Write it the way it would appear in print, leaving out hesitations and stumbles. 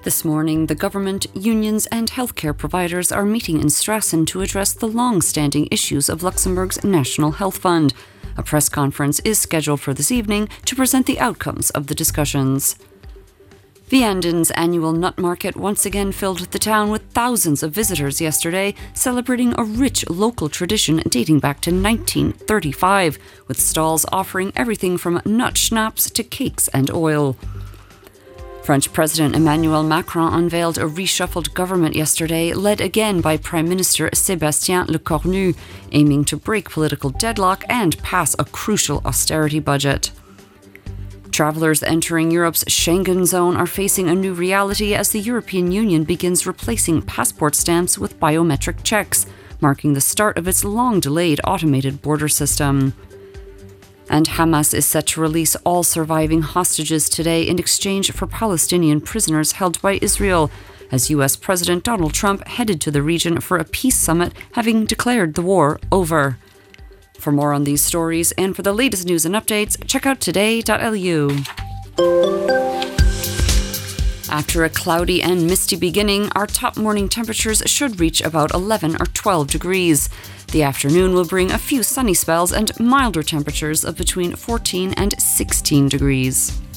This morning, the government, unions and healthcare providers are meeting in Strassen to address the long-standing issues of Luxembourg's National Health Fund. A press conference is scheduled for this evening to present the outcomes of the discussions. Vianden's annual nut market once again filled the town with thousands of visitors yesterday, celebrating a rich local tradition dating back to 1935, with stalls offering everything from nut schnapps to cakes and oil. French President Emmanuel Macron unveiled a reshuffled government yesterday, led again by Prime Minister Sébastien Lecornu, aiming to break political deadlock and pass a crucial austerity budget. Travellers entering Europe's Schengen zone are facing a new reality as the European Union begins replacing passport stamps with biometric checks, marking the start of its long-delayed automated border system. And Hamas is set to release all surviving hostages today in exchange for Palestinian prisoners held by Israel, as US President Donald Trump headed to the region for a peace summit, having declared the war over. For more on these stories and for the latest news and updates, check out today.lu. After a cloudy and misty beginning, our top morning temperatures should reach about 11 or 12 degrees. The afternoon will bring a few sunny spells and milder temperatures of between 14 and 16 degrees.